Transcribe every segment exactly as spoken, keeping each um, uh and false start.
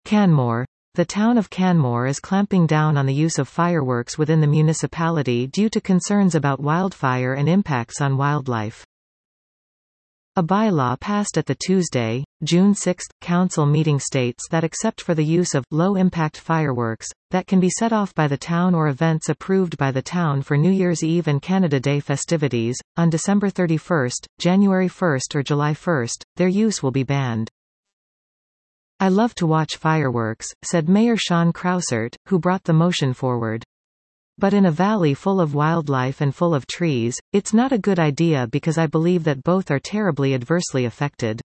Canmore. The town of Canmore is clamping down on the use of fireworks within the municipality due to concerns about wildfire and impacts on wildlife. A bylaw passed at the Tuesday, June sixth, council meeting states that except for the use of low-impact fireworks, that can be set off by the town or events approved by the town for New Year's Eve and Canada Day festivities, on December thirty-first, January first or July first, their use will be banned. "I love to watch fireworks," said Mayor Sean Crousert, who brought the motion forward. "But in a valley full of wildlife and full of trees, it's not a good idea because I believe that both are terribly adversely affected."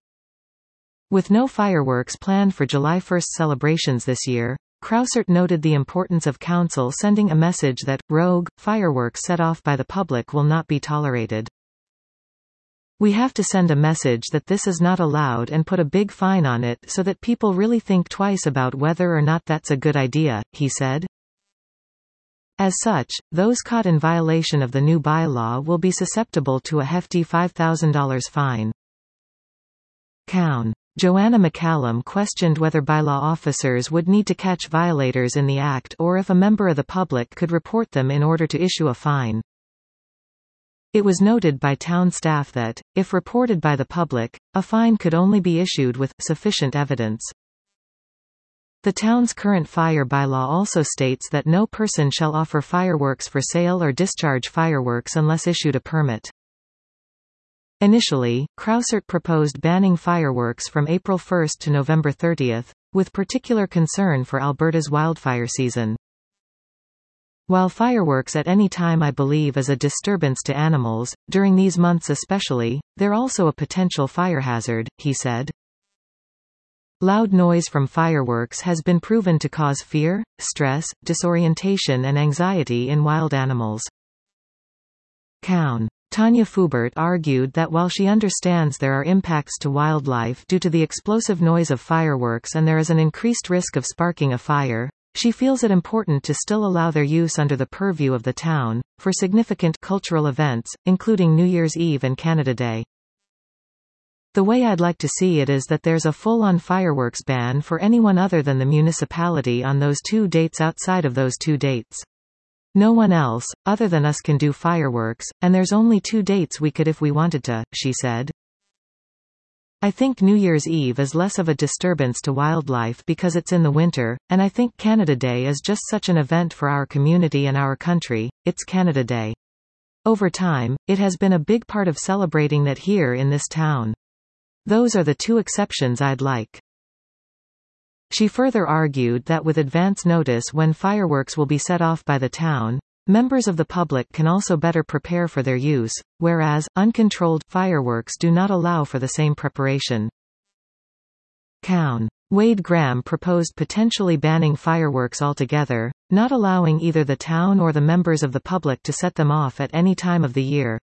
With no fireworks planned for July first celebrations this year, Crousert noted the importance of council sending a message that rogue fireworks set off by the public will not be tolerated. "We have to send a message that this is not allowed and put a big fine on it so that people really think twice about whether or not that's a good idea," he said. As such, those caught in violation of the new bylaw will be susceptible to a hefty five thousand dollars fine. Cown. Joanna McCallum questioned whether bylaw officers would need to catch violators in the act or if a member of the public could report them in order to issue a fine. It was noted by town staff that, if reported by the public, a fine could only be issued with sufficient evidence. The town's current fire bylaw also states that no person shall offer fireworks for sale or discharge fireworks unless issued a permit. Initially, Crousert proposed banning fireworks from April first to November thirtieth, with particular concern for Alberta's wildfire season. "While fireworks at any time I believe is a disturbance to animals, during these months especially, they're also a potential fire hazard," he said. Loud noise from fireworks has been proven to cause fear, stress, disorientation and anxiety in wild animals. Cown. Tanya Fubert argued that while she understands there are impacts to wildlife due to the explosive noise of fireworks and there is an increased risk of sparking a fire, she feels it important to still allow their use under the purview of the town, for significant cultural events, including New Year's Eve and Canada Day. "The way I'd like to see it is that there's a full-on fireworks ban for anyone other than the municipality on those two dates outside of those two dates. No one else, other than us can do fireworks, and there's only two dates we could if we wanted to," she said. "I think New Year's Eve is less of a disturbance to wildlife because it's in the winter, and I think Canada Day is just such an event for our community and our country. It's Canada Day. Over time, it has been a big part of celebrating that here in this town. Those are the two exceptions I'd like." She further argued that with advance notice when fireworks will be set off by the town, members of the public can also better prepare for their use, whereas, uncontrolled fireworks do not allow for the same preparation. Cown. Wade Graham proposed potentially banning fireworks altogether, not allowing either the town or the members of the public to set them off at any time of the year.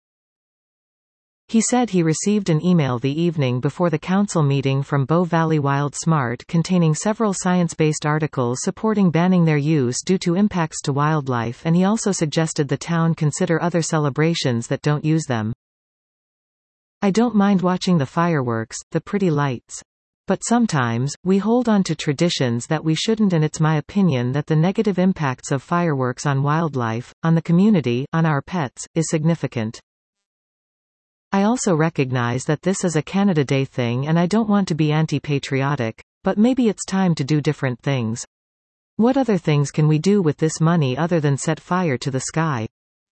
He said he received an email the evening before the council meeting from Bow Valley Wild Smart containing several science-based articles supporting banning their use due to impacts to wildlife, and he also suggested the town consider other celebrations that don't use them. "I don't mind watching the fireworks, the pretty lights. But sometimes, we hold on to traditions that we shouldn't, and it's my opinion that the negative impacts of fireworks on wildlife, on the community, on our pets, is significant. I also recognize that this is a Canada Day thing and I don't want to be anti-patriotic, but maybe it's time to do different things. What other things can we do with this money other than set fire to the sky?"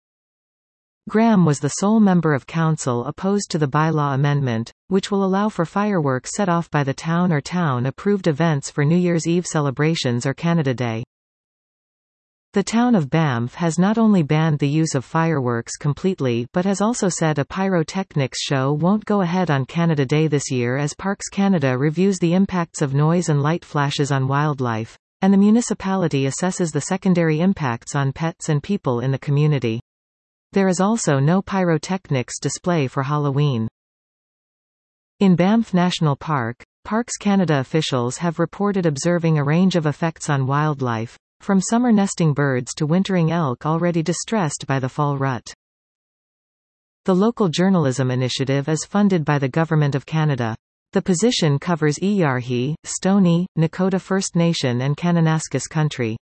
Graham was the sole member of council opposed to the bylaw amendment, which will allow for fireworks set off by the town or town-approved events for New Year's Eve celebrations or Canada Day. The town of Banff has not only banned the use of fireworks completely but has also said a pyrotechnics show won't go ahead on Canada Day this year as Parks Canada reviews the impacts of noise and light flashes on wildlife, and the municipality assesses the secondary impacts on pets and people in the community. There is also no pyrotechnics display for Halloween. In Banff National Park, Parks Canada officials have reported observing a range of effects on wildlife, from summer nesting birds to wintering elk already distressed by the fall rut. The local journalism initiative is funded by the Government of Canada. The position covers Iyarhi, Stoney, Nakota First Nation and Kananaskis Country.